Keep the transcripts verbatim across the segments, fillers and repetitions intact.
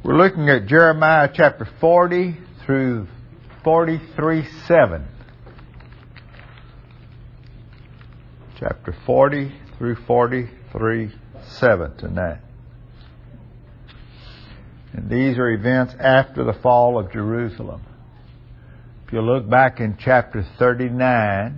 We're looking at Jeremiah chapter forty through forty-three seven. Chapter forty through forty-three seven tonight. And these are events after the fall of Jerusalem. If you look back in chapter thirty-nine,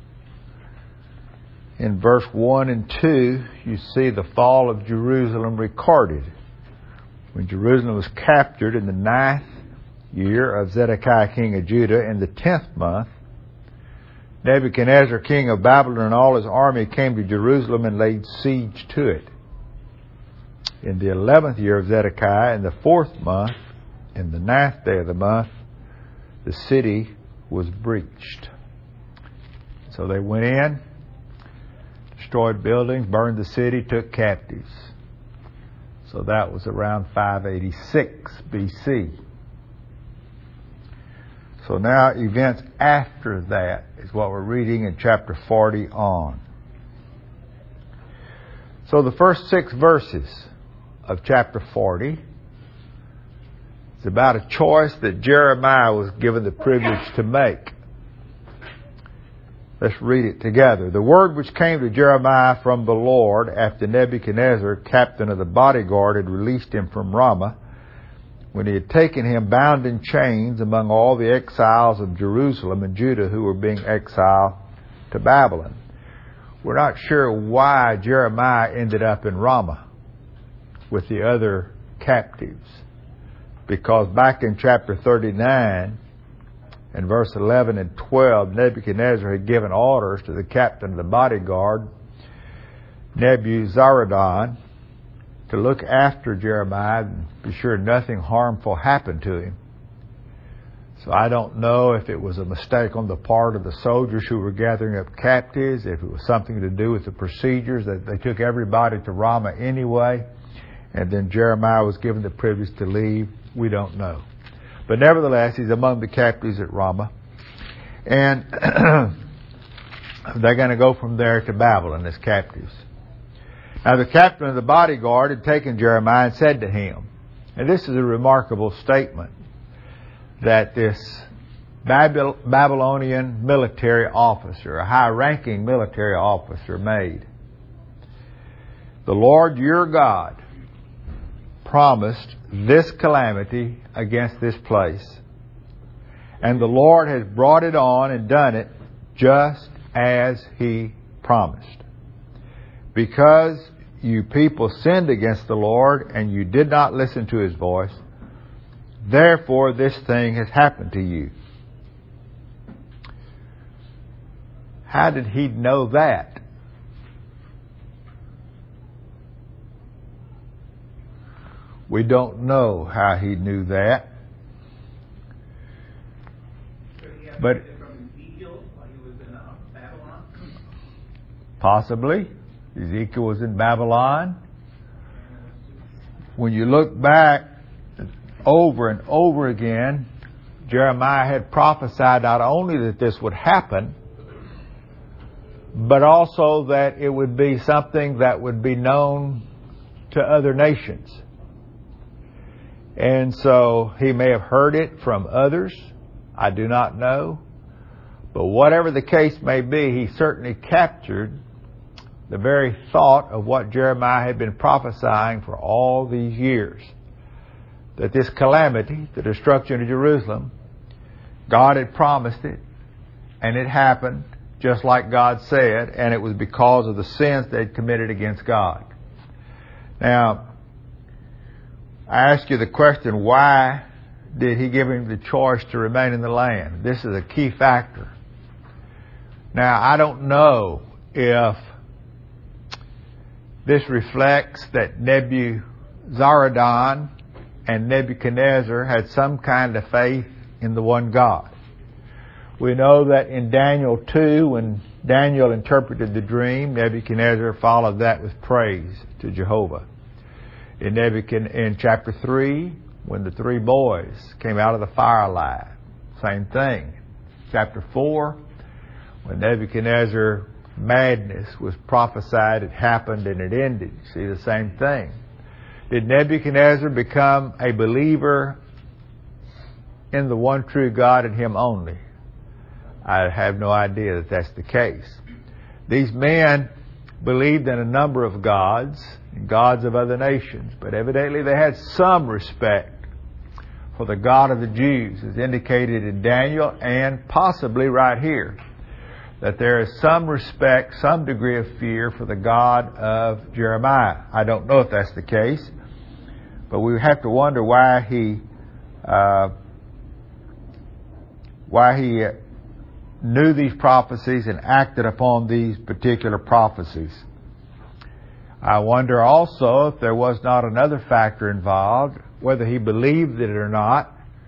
in verse one and two, you see the fall of Jerusalem recorded. When Jerusalem was captured in the ninth year of Zedekiah king of Judah, in the tenth month, Nebuchadnezzar king of Babylon and all his army came to Jerusalem and laid siege to it. In the eleventh year of Zedekiah, in the fourth month, in the ninth day of the month, the city was breached. So they went in, destroyed buildings, burned the city, took captives. So that was around five eighty-six B C. So now events after that is what we're reading in chapter forty on. So the first six verses of chapter forty is about a choice that Jeremiah was given the privilege to make. Let's read it together. The word which came to Jeremiah from the Lord after Nebuchadnezzar, captain of the bodyguard, had released him from Ramah, when he had taken him bound in chains among all the exiles of Jerusalem and Judah who were being exiled to Babylon. We're not sure why Jeremiah ended up in Ramah with the other captives, because back in chapter thirty-nine, in verse eleven and twelve, Nebuchadnezzar had given orders to the captain of the bodyguard, Nebuzaradan, to look after Jeremiah and be sure nothing harmful happened to him. So I don't know if it was a mistake on the part of the soldiers who were gathering up captives, if it was something to do with the procedures, that they took everybody to Ramah anyway, and then Jeremiah was given the privilege to leave. We don't know. But nevertheless, he's among the captives at Ramah. And they're going to go from there to Babylon as captives. Now the captain of the bodyguard had taken Jeremiah and said to him, and this is a remarkable statement that this Babylonian military officer, a high-ranking military officer, made. The Lord your God promised this calamity against this place, and the Lord has brought it on and done it just as He promised. Because you people sinned against the Lord and you did not listen to His voice, therefore this thing has happened to you. How did he know that? We don't know how he knew that. But from Ezekiel while he was in uh, Babylon? Possibly. Ezekiel was in Babylon. When you look back over and over again, Jeremiah had prophesied not only that this would happen, but also that it would be something that would be known to other nations. And so he may have heard it from others. I do not know. But whatever the case may be, he certainly captured the very thought of what Jeremiah had been prophesying for all these years. That this calamity, the destruction of Jerusalem, God had promised it, and it happened just like God said, and it was because of the sins they'd committed against God. Now, I ask you the question, why did He give him the choice to remain in the land? This is a key factor. Now, I don't know if this reflects that Nebuzaradan and Nebuchadnezzar had some kind of faith in the one God. We know that in Daniel two, when Daniel interpreted the dream, Nebuchadnezzar followed that with praise to Jehovah. In Nebuchadnezzar, in chapter three, when the three boys came out of the firelight, same thing. Chapter four, when Nebuchadnezzar madness was prophesied, it happened and it ended. See, the same thing. Did Nebuchadnezzar become a believer in the one true God and Him only? I have no idea that that's the case. These men believed in a number of gods, gods of other nations, but evidently they had some respect for the God of the Jews, as indicated in Daniel and possibly right here, that there is some respect, some degree of fear for the God of Jeremiah. I don't know if that's the case, but we have to wonder why he uh, why he knew these prophecies and acted upon these particular prophecies. I wonder also if there was not another factor involved, whether he believed it or not,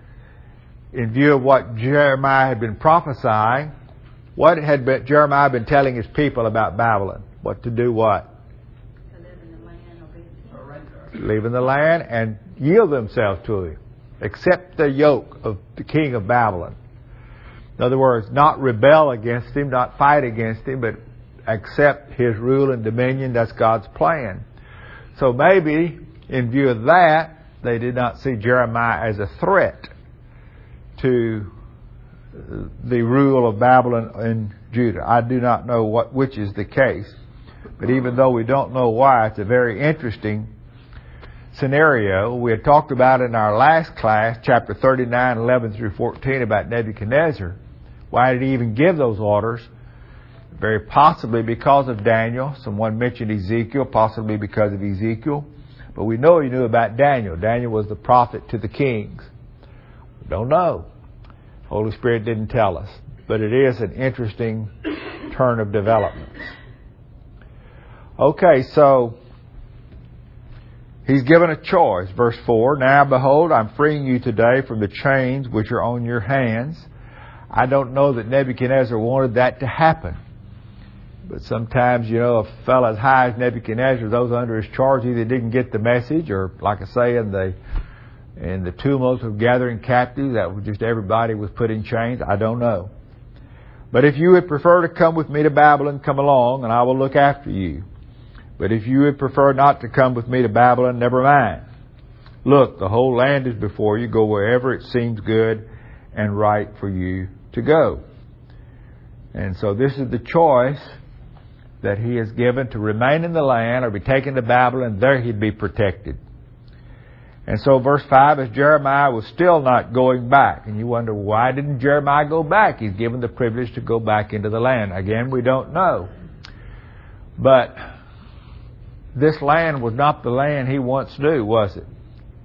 in view of what Jeremiah had been prophesying. What had been, Jeremiah been telling his people about Babylon? What to do what? To live in the land, obey. Live in the land and yield themselves to him. Accept the yoke of the king of Babylon. In other words, not rebel against him, not fight against him, but accept his rule and dominion. That's God's plan. So maybe, in view of that, they did not see Jeremiah as a threat to the rule of Babylon in Judah. I do not know what which is the case. But even though we don't know why, it's a very interesting scenario. We had talked about in our last class, chapter thirty-nine, eleven through fourteen, about Nebuchadnezzar. Why did he even give those orders? Very possibly because of Daniel. Someone mentioned Ezekiel, possibly because of Ezekiel. But we know he knew about Daniel. Daniel was the prophet to the kings. We don't know. Holy Spirit didn't tell us. But it is an interesting turn of developments. Okay, so he's given a choice. Verse four, now behold, I'm freeing you today from the chains which are on your hands. I don't know that Nebuchadnezzar wanted that to happen. But sometimes, you know, a fellow as high as Nebuchadnezzar, those under his charge either didn't get the message, or like I say, in the in the tumult of gathering captives, that was just everybody was put in chains. I don't know. But if you would prefer to come with me to Babylon, come along, and I will look after you. But if you would prefer not to come with me to Babylon, never mind. Look, the whole land is before you. Go wherever it seems good and right for you to go. And so this is the choice that he is given, to remain in the land or be taken to Babylon. There he'd be protected. And so verse five, as Jeremiah was still not going back. And you wonder, why didn't Jeremiah go back? He's given the privilege to go back into the land. Again, we don't know. But this land was not the land he once knew, was it?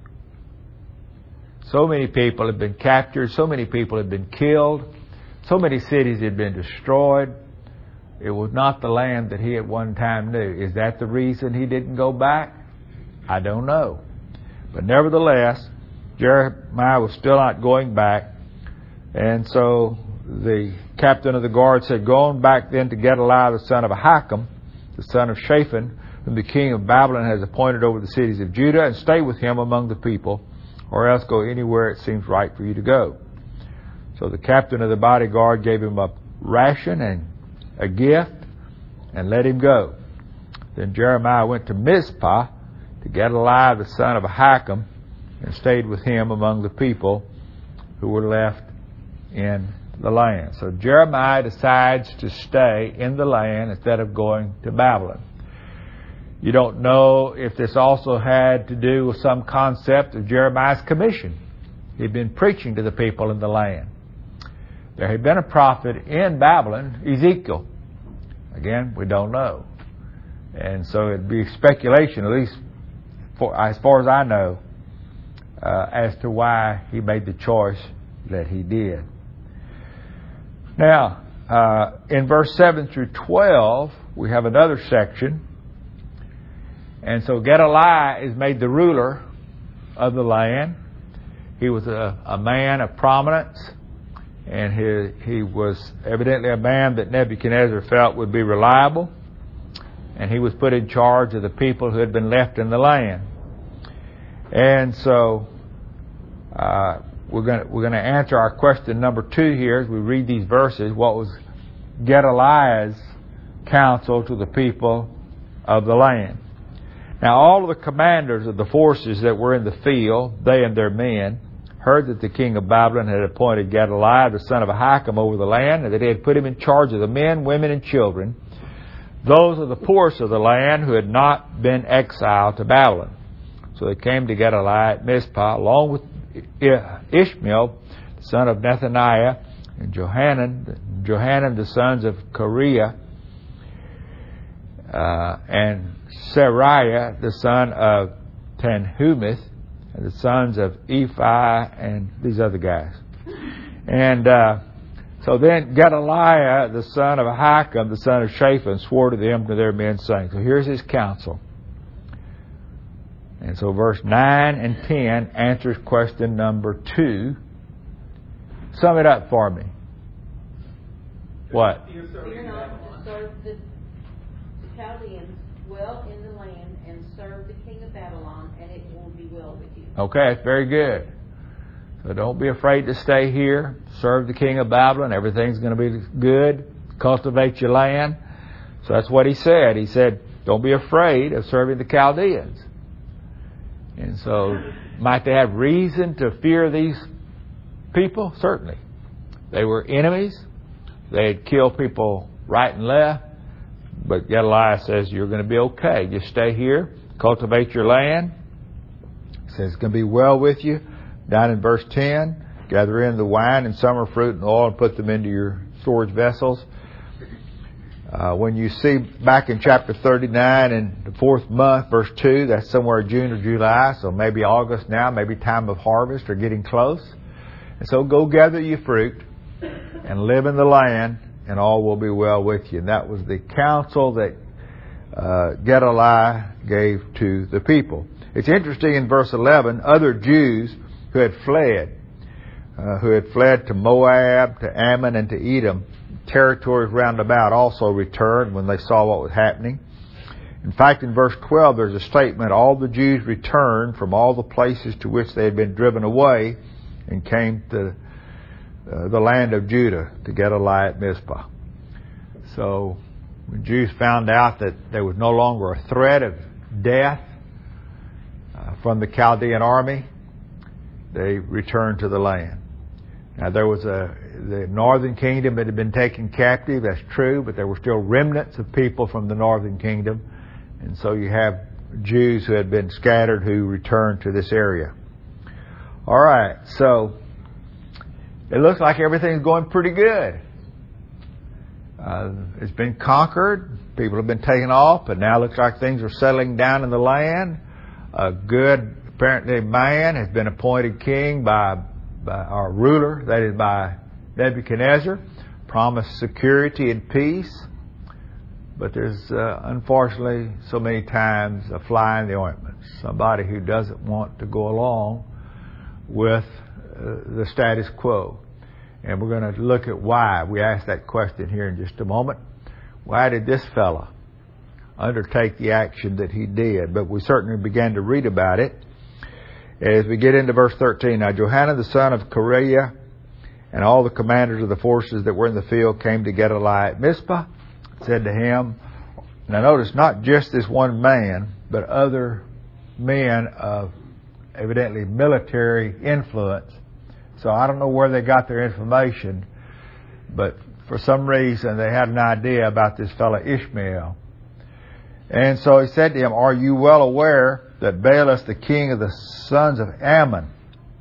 So many people had been captured. So many people had been killed. So many cities had been destroyed. It was not the land that he at one time knew. Is that the reason he didn't go back? I don't know. But nevertheless, Jeremiah was still not going back. And so the captain of the guard said, go on back then to Gedaliah, the son of Ahikam, the son of Shaphan, whom the king of Babylon has appointed over the cities of Judah, and stay with him among the people, or else go anywhere it seems right for you to go. So the captain of the bodyguard gave him a ration and a gift and let him go. Then Jeremiah went to Mizpah to Gedaliah, the son of Ahikam, and stayed with him among the people who were left in the land. So Jeremiah decides to stay in the land instead of going to Babylon. You don't know if this also had to do with some concept of Jeremiah's commission. He'd been preaching to the people in the land. There had been a prophet in Babylon, Ezekiel. Again, we don't know. And so it'd be speculation, at least for, as far as I know, uh, as to why he made the choice that he did. Now, uh, in verse seven through twelve, we have another section. And so Gedaliah is made the ruler of the land. He was a, a man of prominence, and he, he was evidently a man that Nebuchadnezzar felt would be reliable, and he was put in charge of the people who had been left in the land. And so uh, we're going we're going to answer our question number two here as we read these verses. What was Gedaliah's counsel to the people of the land? Now all of the commanders of the forces that were in the field, they and their men, heard that the king of Babylon had appointed Gedaliah, the son of Ahikam, over the land, and that he had put him in charge of the men, women, and children, those of the poorest of the land who had not been exiled to Babylon. So they came to Gedaliah at Mizpah, along with Ishmael, the son of Nethaniah, and Johanan, Johanan the sons of Kareah, uh, and Seraiah, the son of Tanhumeth, and the sons of Ephi, and these other guys. And uh, so then Gedaliah, the son of Ahikam, the son of Shaphan, swore to them to their men, saying, so here's his counsel. And so verse nine and ten answers question number two. Sum it up for me. What? Fear not to serve the Chaldeans, dwell in the land, and serve the king of Babylon, and it will be well with you. Okay, that's very good. So don't be afraid to stay here. Serve the king of Babylon. Everything's going to be good. Cultivate your land. So that's what he said. He said, don't be afraid of serving the Chaldeans. And so, might they have reason to fear these people? Certainly. They were enemies. They had killed people right and left. But Gedaliah says, you're going to be okay. Just stay here. Cultivate your land. He says, it's going to be well with you. Down in verse ten, gather in the wine and summer fruit and oil and put them into your storage vessels. Uh, when you see back in chapter thirty-nine in the fourth month, verse two, that's somewhere June or July, so maybe August now, maybe time of harvest or getting close. And so go gather your fruit and live in the land, and all will be well with you. And that was the counsel that uh, Gedaliah gave to the people. It's interesting in verse eleven, other Jews who had fled, uh, who had fled to Moab, to Ammon, and to Edom, territories round about, also returned when they saw what was happening. In fact, in verse twelve, there's a statement, all the Jews returned from all the places to which they had been driven away and came to uh, the land of Judah, to Gedaliah at Mizpah. So, when Jews found out that there was no longer a threat of death uh, from the Chaldean army, they returned to the land. Now, there was a the northern kingdom that had been taken captive, that's true, but there were still remnants of people from the northern kingdom. And so you have Jews who had been scattered who returned to this area. All right, so it looks like everything's going pretty good. Uh, it's been conquered. People have been taken off, but now it looks like things are settling down in the land. A good, apparently, man has been appointed king by, by our ruler, that is by Nebuchadnezzar, promised security and peace. But there's, uh, unfortunately, so many times a fly in the ointment. Somebody who doesn't want to go along with uh, the status quo. And we're going to look at why. We asked that question here in just a moment. Why did this fella undertake the action that he did? But we certainly began to read about it as we get into verse thirteen. Now Johanan the son of Kareah and all the commanders of the forces that were in the field came to Gedaliah at Mizpah, said to him, now notice, not just this one man, but other men of evidently military influence. So I don't know where they got their information, but for some reason they had an idea about this fellow Ishmael. And so he said to him, are you well aware that Baalis, the king of the sons of Ammon,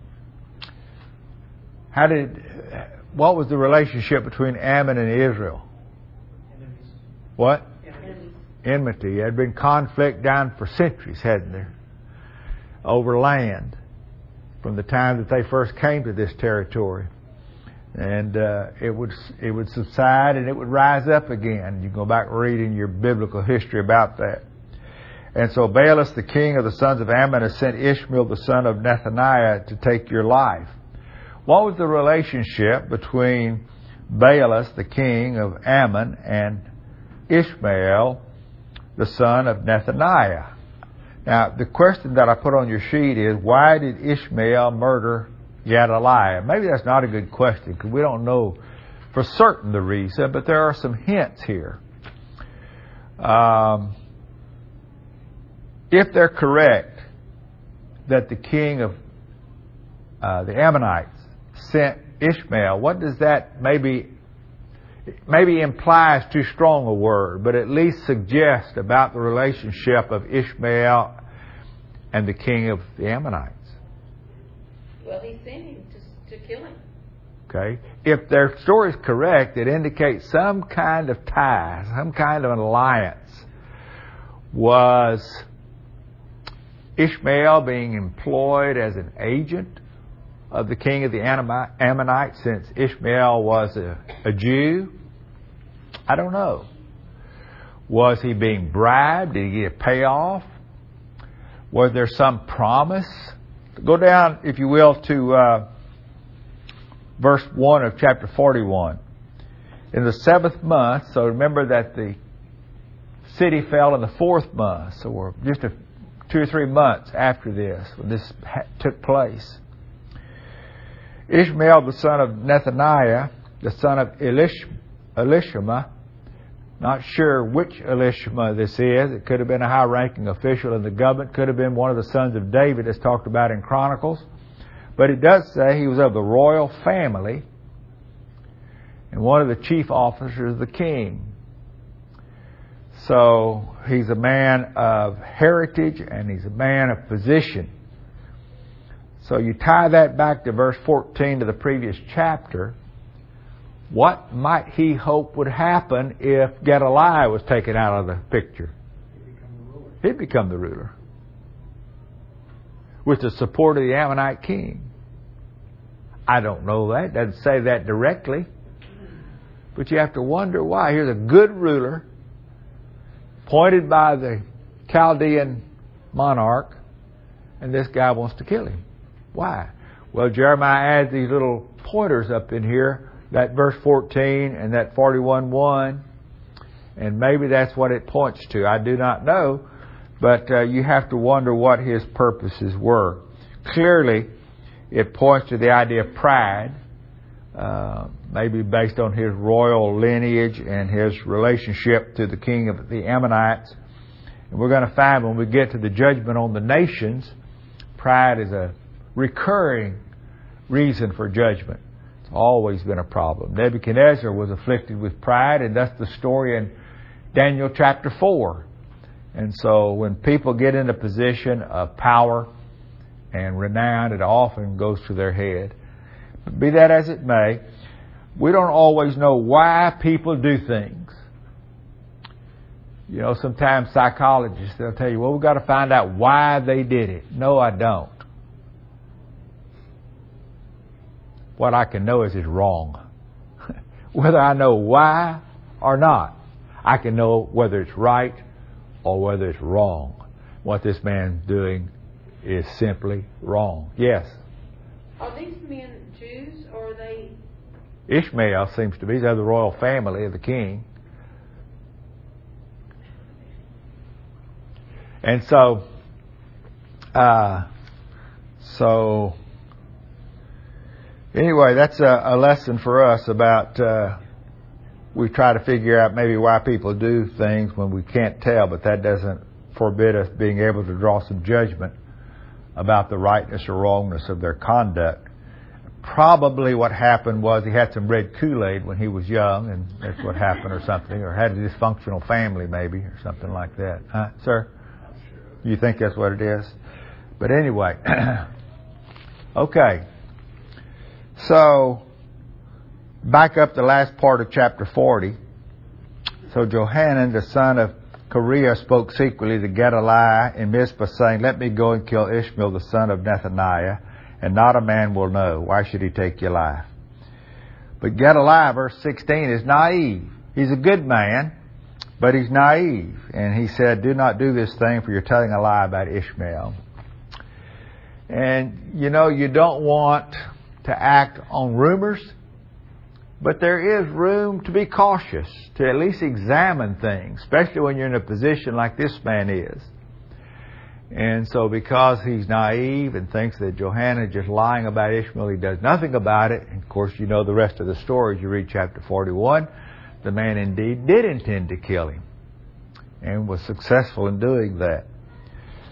how did, what was the relationship between Ammon and Israel? Enemies. What? Enemies. Enmity. There had been conflict down for centuries, hadn't there? Over land, from the time that they first came to this territory. And uh, it would it would subside and it would rise up again. You can go back and read in your biblical history about that. And so Baalis, the king of the sons of Ammon, has sent Ishmael, the son of Nethaniah, to take your life. What was the relationship between Baalis, the king of Ammon, and Ishmael, the son of Nethaniah? Now, the question that I put on your sheet is, why did Ishmael murder Gedaliah? Maybe that's not a good question because we don't know for certain the reason, but there are some hints here. Um, if they're correct that the king of uh, the Ammonites sent Ishmael, what does that maybe maybe implies too strong a word, but at least suggest about the relationship of Ishmael and the king of the Ammonites? Well, he sent him to, to kill him. Okay. If their story is correct, it indicates some kind of tie, some kind of an alliance. Was Ishmael being employed as an agent of the king of the Ammonites, since Ishmael was a, a Jew? I don't know. Was he being bribed? Did he get a payoff? Was there some promise? Go down, if you will, to uh, verse one of chapter forty-one. In the seventh month, so remember that the city fell in the fourth month, so we're just a, two or three months after this, when this ha- took place. Ishmael, the son of Nethaniah, the son of Elish, Elishama, not sure which Elishama this is. It could have been a high-ranking official in the government. Could have been one of the sons of David, as talked about in Chronicles. But it does say he was of the royal family and one of the chief officers of the king. So he's a man of heritage and he's a man of position. So you tie that back to verse fourteen to the previous chapter. What might he hope would happen if Gedaliah was taken out of the picture? He'd become the ruler. With the support of the Ammonite king. I don't know that. It doesn't say that directly. But you have to wonder why. Here's a good ruler, appointed by the Chaldean monarch, and this guy wants to kill him. Why? Well, Jeremiah adds these little pointers up in here. That verse fourteen and that forty-one one, and maybe that's what it points to. I do not know, but uh, you have to wonder what his purposes were. Clearly, it points to the idea of pride, uh, maybe based on his royal lineage and his relationship to the king of the Ammonites. And we're going to find when we get to the judgment on the nations, pride is a recurring reason for judgment. Always been a problem. Nebuchadnezzar was afflicted with pride, and that's the story in Daniel chapter four. And so when people get in a position of power and renown, it often goes to their head. But be that as it may, we don't always know why people do things. You know, sometimes psychologists, they'll tell you, well, we've got to find out why they did it. No, I don't. What I can know is it's wrong. Whether I know why or not, I can know whether it's right or whether it's wrong. What this man's doing is simply wrong. Yes? Are these men Jews or are they... Ishmael seems to be. He's of the royal family of the king. And so, uh, so... Anyway, that's a, a lesson for us about, uh, we try to figure out maybe why people do things when we can't tell, but that doesn't forbid us being able to draw some judgment about the rightness or wrongness of their conduct. Probably what happened was he had some red Kool-Aid when he was young, and that's what happened or something, or had a dysfunctional family maybe, or something like that. Huh, sir? You think that's what it is? But anyway, okay. So, back up the last part of chapter forty. So Johanan, the son of Kareah, spoke secretly to Gedaliah in Mizpah, saying, let me go and kill Ishmael, the son of Nethaniah, and not a man will know. Why should he take your life? But Gedaliah, verse sixteen, is naive. He's a good man, but he's naive. And he said, do not do this thing, for you're telling a lie about Ishmael. And, you know, you don't want to act on rumors, but there is room to be cautious, to at least examine things, especially when you're in a position like this man is. And so because he's naive and thinks that Johanan is just lying about Ishmael, he does nothing about it. And of course, you know the rest of the story as you read chapter forty-one. The man indeed did intend to kill him and was successful in doing that.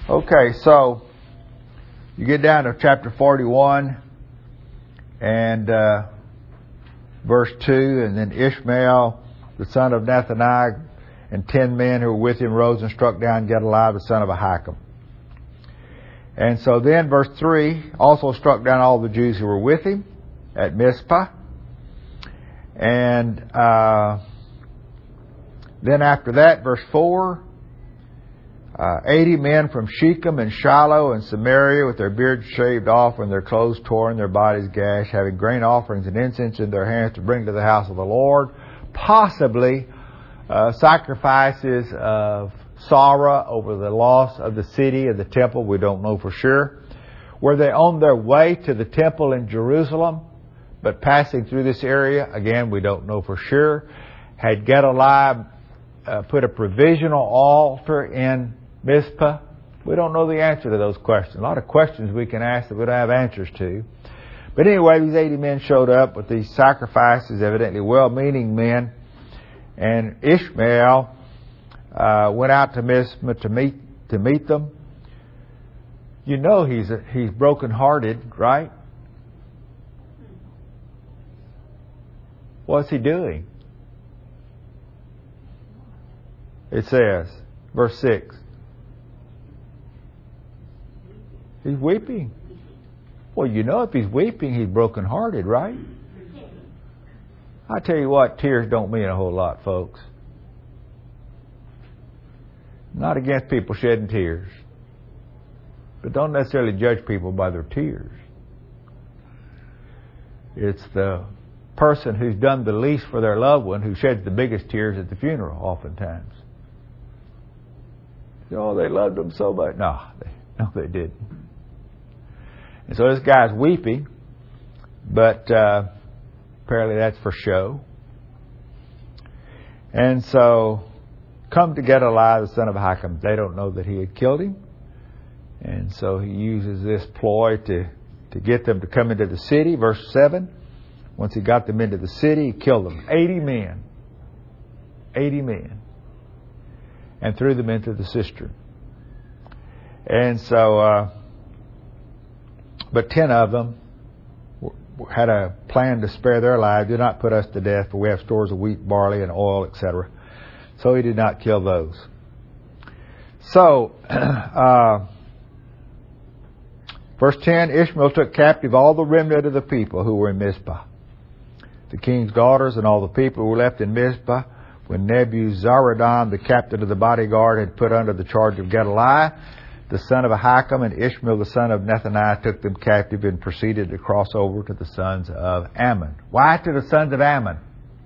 Okay, so you get down to chapter forty-one and uh, verse two, and then Ishmael, the son of Nethaniah, and ten men who were with him rose and struck down Gedaliah, the son of Ahikam. And so then, verse three, also struck down all the Jews who were with him at Mizpah. And uh, then after that, verse four, uh, eighty men from Shechem and Shiloh and Samaria with their beards shaved off and their clothes torn, their bodies gashed, having grain offerings and incense in their hands to bring to the house of the Lord, possibly uh, sacrifices of sorrow over the loss of the city and the temple. We don't know for sure. Were they on their way to the temple in Jerusalem, but passing through this area? Again, we don't know for sure. Had Gedaliah uh, put a provisional altar in Mizpah? We don't know the answer to those questions. A lot of questions we can ask that we don't have answers to. But anyway, these eighty men showed up with these sacrifices, evidently well-meaning men. And Ishmael uh, went out to Mizpah to meet to meet them. You know he's a, he's broken-hearted, right? What's he doing? It says, verse six. He's weeping. Well, you know if he's weeping, he's broken-hearted, right? I tell you what, tears don't mean a whole lot, folks. Not against people shedding tears. But don't necessarily judge people by their tears. It's the person who's done the least for their loved one who sheds the biggest tears at the funeral, oftentimes. Oh, they loved them so much. No, they, no, they didn't. And so this guy's weeping, but uh, apparently that's for show. And so, come to Gedaliah, the son of Ahikam. They don't know that he had killed him. And so he uses this ploy to, to get them to come into the city. Verse seven. Once he got them into the city, he killed them. eighty men. eighty men. And threw them into the cistern. And so, uh, but ten of them had a plan to spare their lives. Did not put us to death, for we have stores of wheat, barley, and oil, et cetera. So he did not kill those. So, uh, verse ten, Ishmael took captive all the remnant of the people who were in Mizpah, the king's daughters and all the people who were left in Mizpah, when Nebuzaradan, the captain of the bodyguard, had put under the charge of Gedaliah, the son of Ahikam, and Ishmael, the son of Nethaniah, took them captive and proceeded to cross over to the sons of Ammon. Why to the sons of Ammon?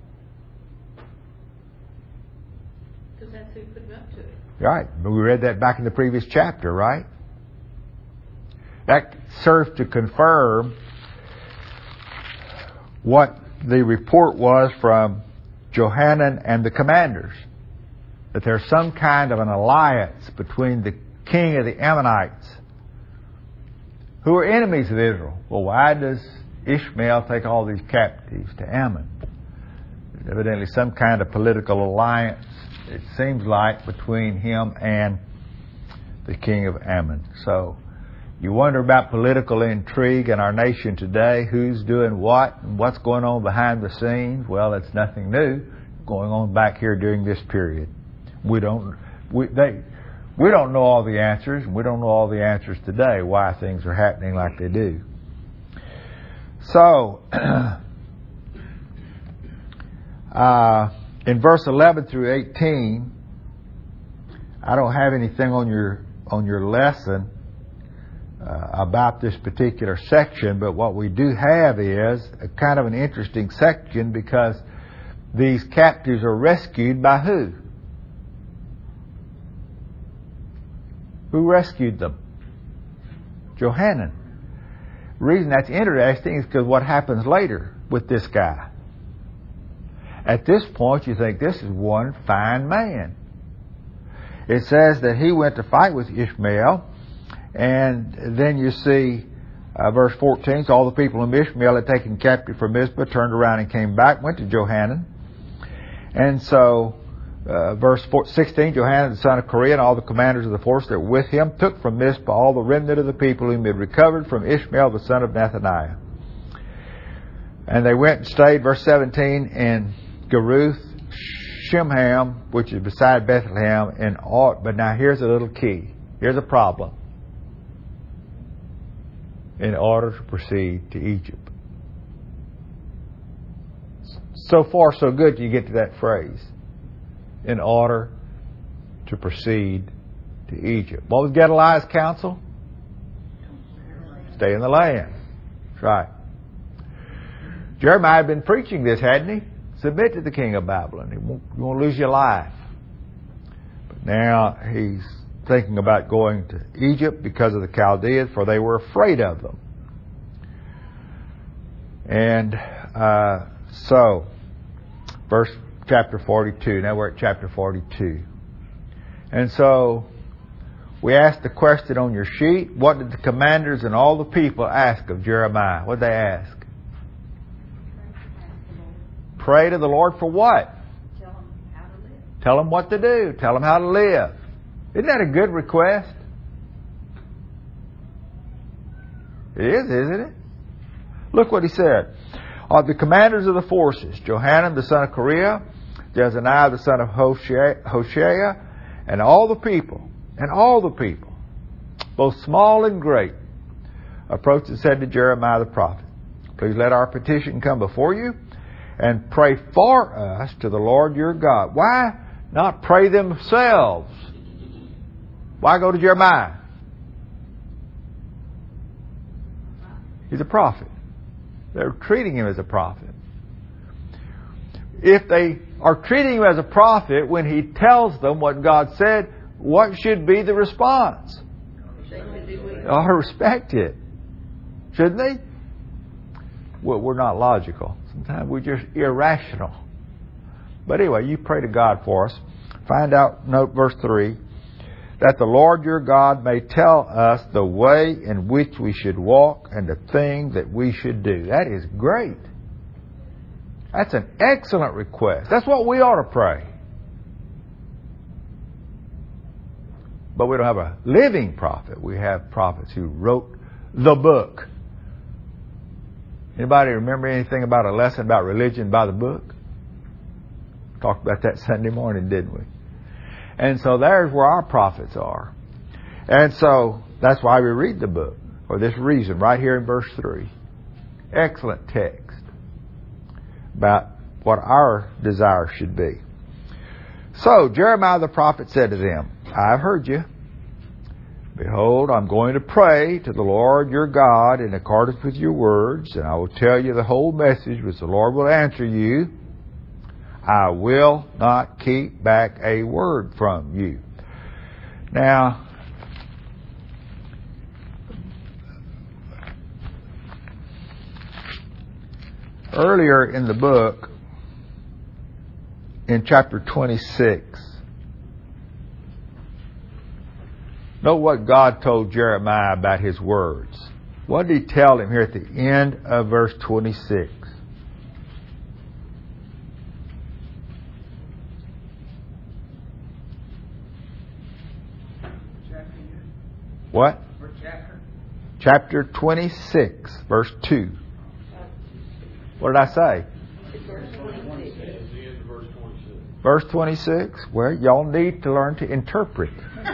Because that's who put them up to it. Right. We read that back in the previous chapter, right? That serves to confirm what the report was from Johanan and the commanders, that there's some kind of an alliance between the king of the Ammonites, who are enemies of Israel. Well, why does Ishmael take all these captives to Ammon? There's evidently some kind of political alliance, it seems like, between him and the king of Ammon. So, you wonder about political intrigue in our nation today. Who's doing what and what's going on behind the scenes? Well, it's nothing new going on back here during this period. We don't we they we don't know all the answers, and we don't know all the answers today why things are happening like they do. So, uh, in verse eleven through eighteen, I don't have anything on your on your lesson Uh, about this particular section, but what we do have is a kind of an interesting section, because these captives are rescued by who? Who rescued them? Johanan. The reason that's interesting is because what happens later with this guy. At this point, you think this is one fine man. It says that he went to fight with Ishmael. And then you see uh, verse fourteen, so all the people whom Ishmael had taken captive from Mizpah turned around and came back, went to Johanan. And so Uh, verse sixteen, Johanan the son of Kareah and all the commanders of the force that were with him took from Mizpah all the remnant of the people whom he had recovered from Ishmael the son of Nethaniah. And they went and stayed, verse seventeen, in Geruth Shimham, which is beside Bethlehem. And all, but now here's a little key. Here's a problem. In order to proceed to Egypt. So far, so good till you get to that phrase. In order to proceed to Egypt. What was Gedaliah's counsel? Stay in the land. That's right. Jeremiah had been preaching this, hadn't he? Submit to the king of Babylon. You won't, you won't lose your life. But now he's thinking about going to Egypt because of the Chaldeans, for they were afraid of them. And uh, so, verse chapter forty-two. Now we're at chapter forty-two. And so, we asked the question on your sheet, what did the commanders and all the people ask of Jeremiah? What did they ask? Pray to the Lord for what? Tell them how to live. Tell them what to do. Tell them how to live. Isn't that a good request? It is, isn't it? Look what he said. Of the commanders of the forces, Johanan the son of Kareah, Jezaniah the son of Hoshea, and all the people, and all the people, both small and great, approached and said to Jeremiah the prophet, please let our petition come before you, and pray for us to the Lord your God. Why not pray themselves? Why go to Jeremiah? He's a prophet. They're treating him as a prophet. If they are treating him as a prophet when he tells them what God said, what should be the response? Oh, respect it. Shouldn't they? Well, we're not logical. Sometimes we're just irrational. But anyway, you pray to God for us. Find out, note verse three, that the Lord your God may tell us the way in which we should walk and the thing that we should do. That is great. That's an excellent request. That's what we ought to pray. But we don't have a living prophet. We have prophets who wrote the book. Anybody remember anything about a lesson about religion by the book? Talked about that Sunday morning, didn't we? And so there's where our prophets are. And so that's why we read the book. For this reason, right here in verse three. Excellent text about what our desire should be. So Jeremiah the prophet said to them, I have heard you. Behold, I'm going to pray to the Lord your God in accordance with your words, and I will tell you the whole message which the Lord will answer you. I will not keep back a word from you. Now, earlier in the book, in chapter twenty-six, note what God told Jeremiah about his words. What did he tell him here at the end of verse twenty-six? What? Chapter? Chapter twenty-six, verse two. What did I say? Verse twenty-six. Verse twenty-six? Well, y'all need to learn to interpret.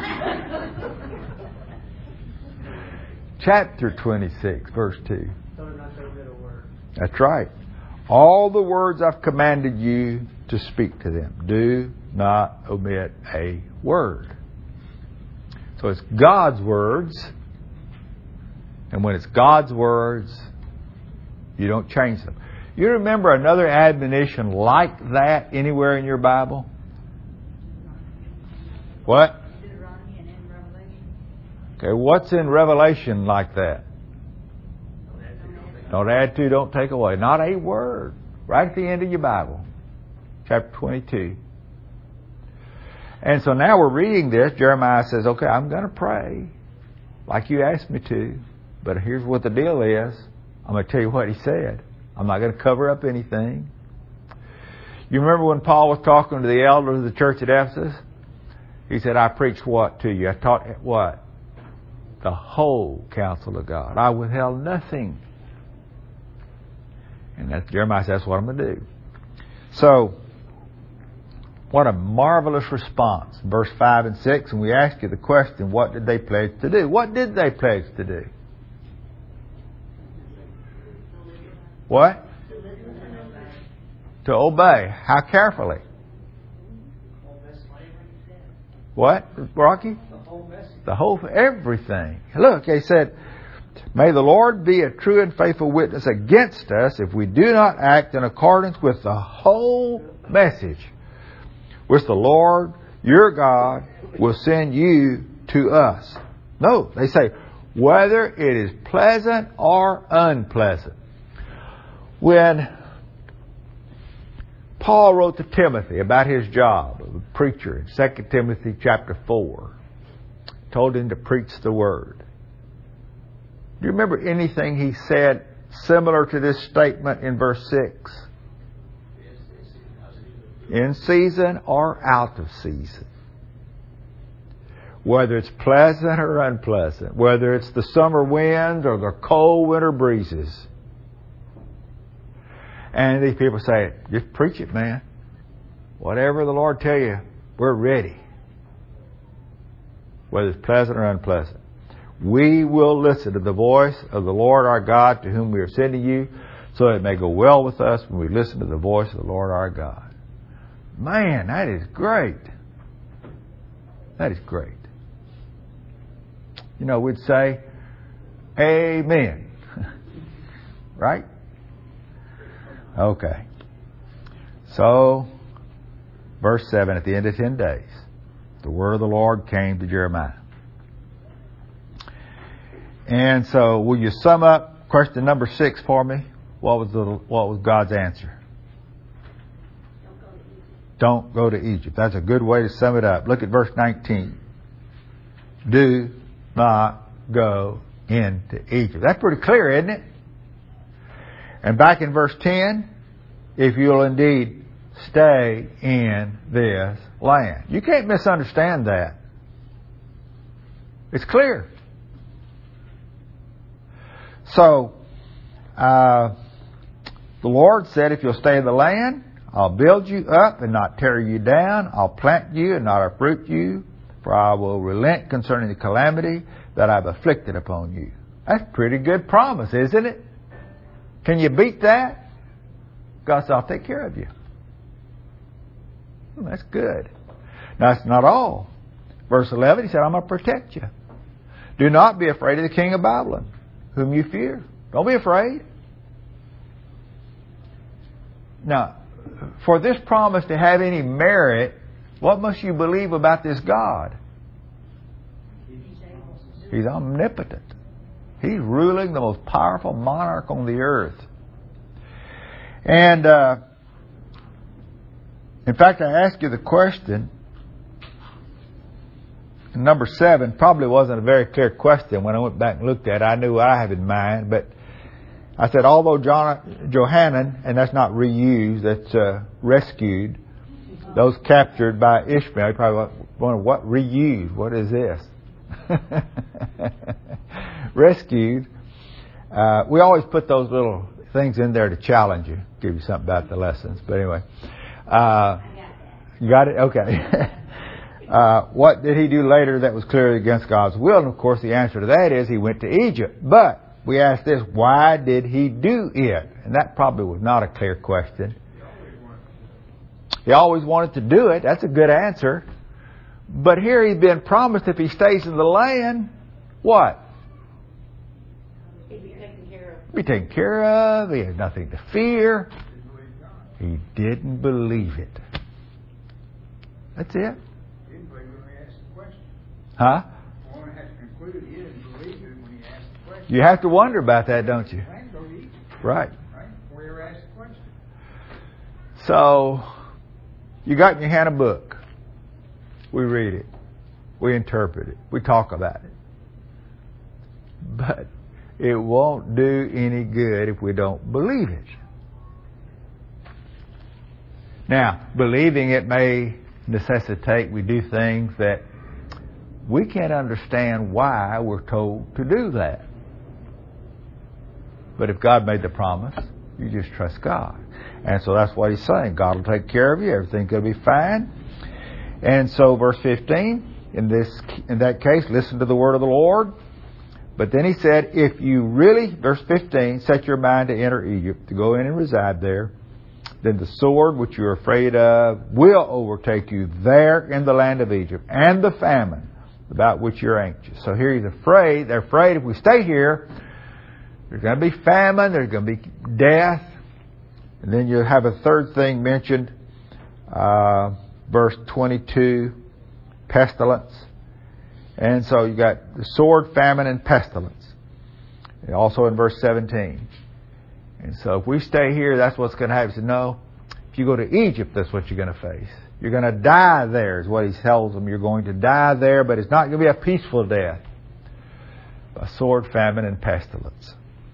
Chapter twenty-six, verse two. That's right. All the words I've commanded you to speak to them. Do not omit a word. So it's God's words. And when it's God's words, you don't change them. You remember another admonition like that anywhere in your Bible? What? Deuteronomy and in Revelation. Okay, what's in Revelation like that? Don't add to, don't take away. Not a word. Right at the end of your Bible. Chapter twenty-two. And so now we're reading this. Jeremiah says, okay, I'm going to pray like you asked me to. But here's what the deal is. I'm going to tell you what he said. I'm not going to cover up anything. You remember when Paul was talking to the elders of the church at Ephesus? He said, I preached what to you? I taught what? The whole counsel of God. I withheld nothing. And that's, Jeremiah says, that's what I'm going to do. So, what a marvelous response. Verse five and six, and we ask you the question, what did they pledge to do? What did they pledge to do? What? To obey. How carefully? What, Rocky? The whole message. The whole, everything. Look, he said, may the Lord be a true and faithful witness against us if we do not act in accordance with the whole message which the Lord, your God, will send you to us. No, they say, whether it is pleasant or unpleasant. When Paul wrote to Timothy about his job of a preacher in Second Timothy chapter four, told him to preach the Word. Do you remember anything he said similar to this statement in verse six? In season or out of season. Whether it's pleasant or unpleasant. Whether it's the summer winds or the cold winter breezes. And these people say, just preach it, man. Whatever the Lord tell you, we're ready. Whether it's pleasant or unpleasant. We will listen to the voice of the Lord our God, to whom we are sending you, so it may go well with us when we listen to the voice of the Lord our God. Man, that is great. That is great. You know, we'd say, Amen. Right? Okay. So, verse seven, at the end of ten days, the word of the Lord came to Jeremiah. And so, will you sum up question number six for me? What was the what was God's answer? Don't go to Egypt. That's a good way to sum it up. Look at verse nineteen. Do not go into Egypt. That's pretty clear, isn't it? And back in verse ten, if you'll indeed stay in this land. You can't misunderstand that. It's clear. So, uh, the Lord said, if you'll stay in the land, I'll build you up and not tear you down. I'll plant you and not uproot you. For I will relent concerning the calamity that I've afflicted upon you. That's a pretty good promise, isn't it? Can you beat that? God said, I'll take care of you. Well, that's good. Now, that's not all. Verse eleven, he said, I'm going to protect you. Do not be afraid of the king of Babylon, whom you fear. Don't be afraid. Now, for this promise to have any merit, what must you believe about this God? He's omnipotent. He's ruling the most powerful monarch on the earth. And, uh, in fact, I asked you the question, number seven probably wasn't a very clear question when I went back and looked at it. I knew what I had in mind, but I said, although John, Johanan, and that's not reused, that's uh, rescued, those captured by Ishmael, you probably wonder, what reused? What is this? Rescued. Uh, we always put those little things in there to challenge you, give you something about the lessons. But anyway, uh, you got it? Okay. uh, what did he do later that was clearly against God's will? And of course, the answer to that is he went to Egypt. But we ask this, why did he do it? And that probably was not a clear question. He always wanted to do it. That's a good answer. But here he's been promised if he stays in the land, what? He'd be taken care of. Be taken care of. He has nothing to fear. He didn't believe it. That's it. He didn't believe it when he asked the question. Huh? One has to conclude he didn't believe it when he asked the question. You have to wonder about that, don't you? Plan go to Egypt. Right. Right? Before he ever asked the question. So, you got in your hand a book. We read it. We interpret it. We talk about it. But it won't do any good if we don't believe it. Now, believing it may necessitate we do things that we can't understand why we're told to do that. But if God made the promise, you just trust God. And so that's what he's saying. God will take care of you. Everything's going to be fine. And so verse fifteen, in this, in that case, listen to the word of the Lord. But then he said, if you really, verse fifteen, set your mind to enter Egypt, to go in and reside there, then the sword which you're afraid of will overtake you there in the land of Egypt, and the famine about which you're anxious. So here he's afraid. They're afraid if we stay here, there's going to be famine, there's going to be death. And then you have a third thing mentioned, uh, verse twenty-two, pestilence. And so you got the sword, famine, and pestilence. And also in verse seventeen. And so if we stay here, that's what's going to happen. He said, no, if you go to Egypt, that's what you're going to face. You're going to die there, is what he tells them. You're going to die there, but it's not going to be a peaceful death. A sword, famine, and pestilence.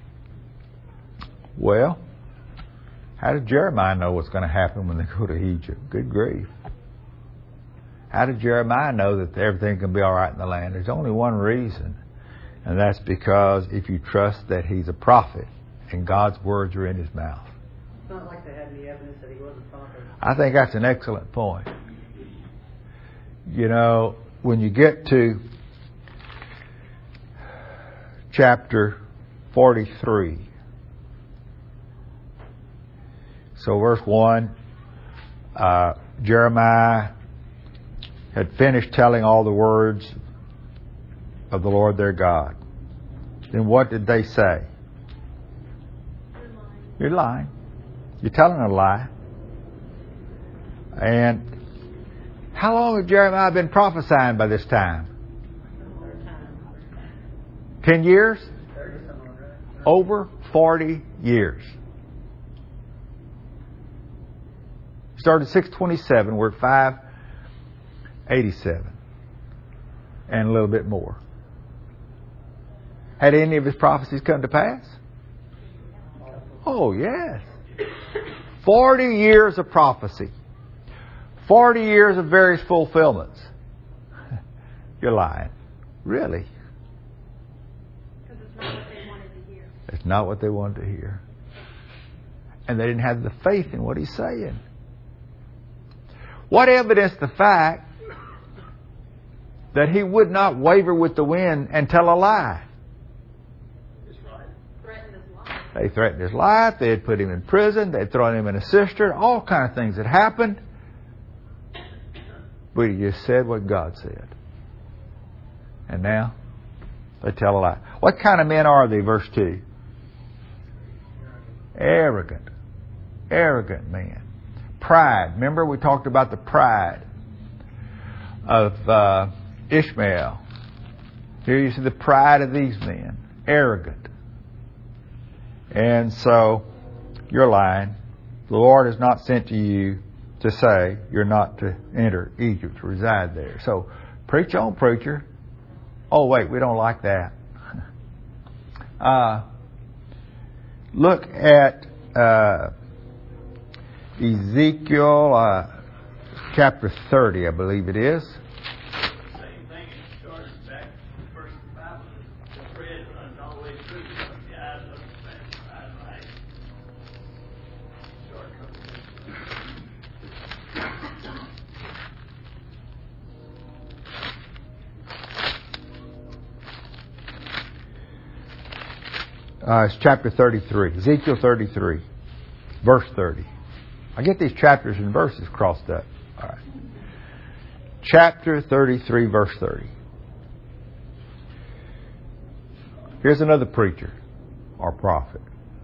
Well, how did Jeremiah know what's going to happen when they go to Egypt? Good grief. How did Jeremiah know that everything can be all right in the land? There's only one reason, and that's because if you trust that he's a prophet and God's words are in his mouth. It's not like they had any evidence that he was a prophet. I think that's an excellent point. You know, when you get to chapter forty-three, so verse one, uh, Jeremiah had finished telling all the words of the Lord their God. Then what did they say? You're lying. You're lying. You're telling a lie. And how long had Jeremiah been prophesying by this time? Ten years? Over forty years. Started six twenty-seven. We're at five eighty-seven. And a little bit more. Had any of his prophecies come to pass? Oh, yes. Forty years of prophecy. Forty years of various fulfillments. You're lying. Really? Because it's not what they wanted to hear. It's not what they wanted to hear. And they didn't have the faith in what he's saying. What evidenced the fact that he would not waver with the wind and tell a lie? Threatened his life. They threatened his life. They had put him in prison. They had thrown him in a cistern. All kind of things had happened. But he just said what God said. And now they tell a lie. What kind of men are they? Verse two. Arrogant. Arrogant men. Pride. Remember we talked about the pride of uh, Ishmael. Here you see the pride of these men. Arrogant. And so, you're lying. The Lord has not sent to you to say you're not to enter Egypt, to reside there. So, preach on, preacher. Oh, wait, we don't like that. Uh, look at uh, Ezekiel uh, chapter thirty, I believe it is. Same thing, it started back in the first Bible. The thread runs all the way through. The eyes of the flesh, the eyes of light. Start Uh, it's chapter thirty-three. Ezekiel thirty-three. Verse thirty. I get these chapters and verses crossed up. All right. Chapter thirty-three, verse thirty. Here's another preacher or prophet.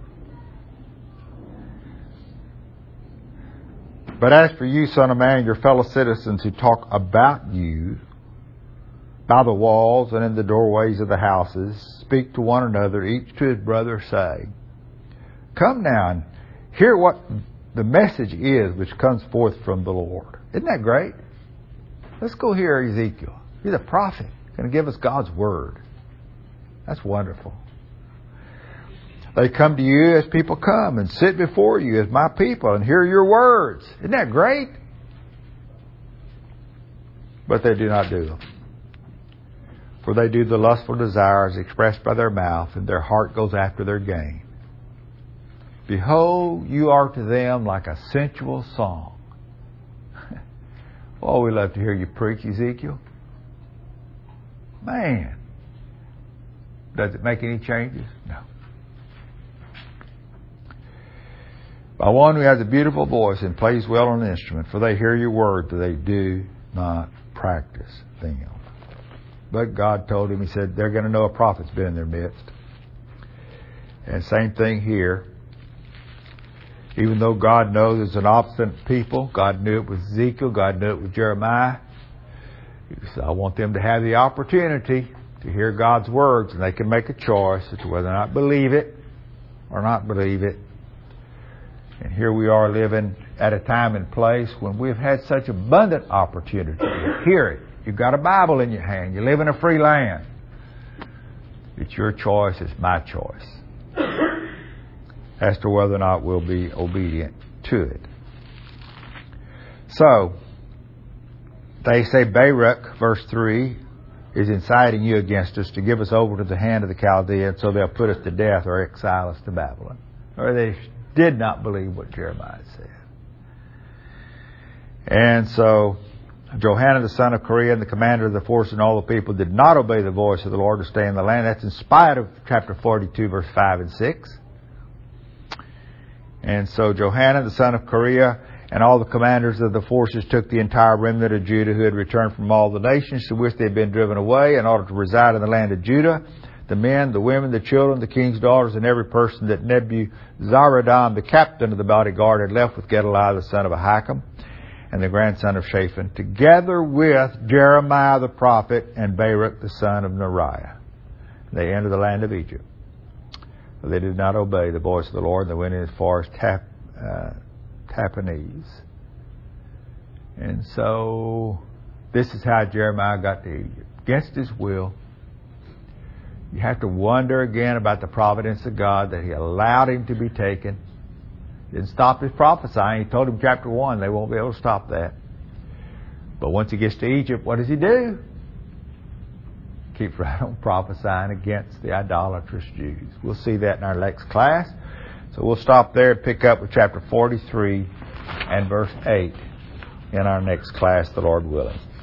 But as for you, son of man, your fellow citizens who talk about you by the walls and in the doorways of the houses, speak to one another, each to his brother, saying, come now and hear what the message is which comes forth from the Lord. Isn't that great? Let's go hear Ezekiel. He's a prophet. He's going to give us God's word. That's wonderful. They come to you as people come and sit before you as my people and hear your words. Isn't that great? But they do not do them. For they do the lustful desires expressed by their mouth, and their heart goes after their gain. Behold, you are to them like a sensual song. Oh, we love to hear you preach, Ezekiel. Man. Does it make any changes? No. By one who has a beautiful voice and plays well on an instrument, for they hear your word, but they do not practice them. But God told him, He said, they're going to know a prophet's been in their midst. And same thing here. Even though God knows it's an obstinate people, God knew it with Ezekiel, God knew it with Jeremiah. He said, I want them to have the opportunity to hear God's words, and they can make a choice as to whether or not believe it or not believe it. And here we are living at a time and place when we've had such abundant opportunity to hear it. You've got a Bible in your hand. You live in a free land. It's your choice. It's my choice as to whether or not we'll be obedient to it. So, they say Baruch, verse three, is inciting you against us to give us over to the hand of the Chaldeans, so they'll put us to death or exile us to Babylon. Or they did not believe what Jeremiah said. And so Johanan the son of Kareah and the commander of the force and all the people did not obey the voice of the Lord to stay in the land. That's in spite of chapter forty-two, verse five and six. And so Johanan the son of Kareah and all the commanders of the forces took the entire remnant of Judah who had returned from all the nations to which they had been driven away in order to reside in the land of Judah, the men, the women, the children, the king's daughters, and every person that Nebuzaradan, the captain of the bodyguard, had left with Gedaliah the son of Ahikam and the grandson of Shaphan, together with Jeremiah the prophet and Baruch the son of Neriah. They entered the land of Egypt. But they did not obey the voice of the Lord. They went in as far as Tap, uh, Tapanhes. And so this is how Jeremiah got to Egypt. Against his will. You have to wonder again about the providence of God that He allowed him to be taken. Didn't stop his prophesying. He told him chapter one, they won't be able to stop that. But once he gets to Egypt, what does he do? Keeps right on prophesying against the idolatrous Jews. We'll see that in our next class. So we'll stop there and pick up with chapter forty-three and verse eight in our next class, the Lord willing.